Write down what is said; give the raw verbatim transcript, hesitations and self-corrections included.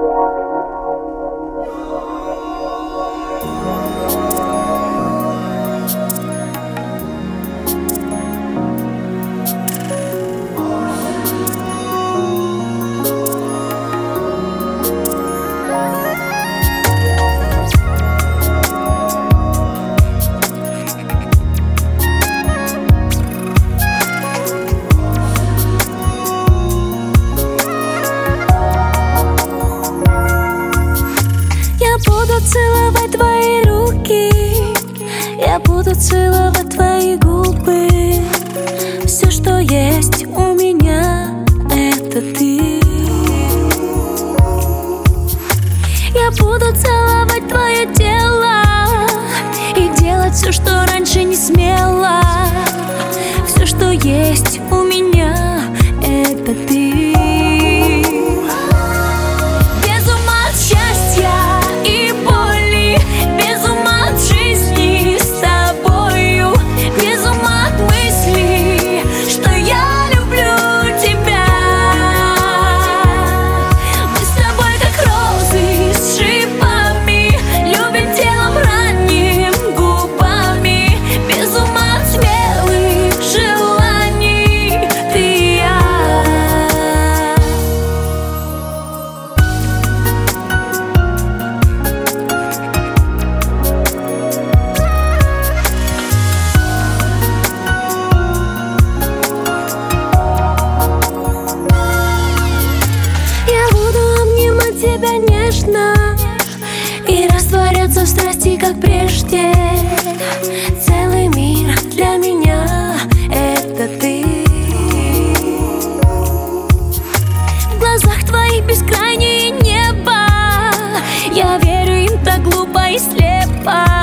Целовать твои руки, я буду целовать твои губы. Все, что есть у меня, это ты. Я буду целовать твое тело и делать все, что раньше не смела. Все, что есть у меня, это ты. Тебя нежно и растворяться в страсти, как прежде. Целый мир для меня — это ты. В глазах твоих бескрайнее небо, я верю им так глупо и слепо.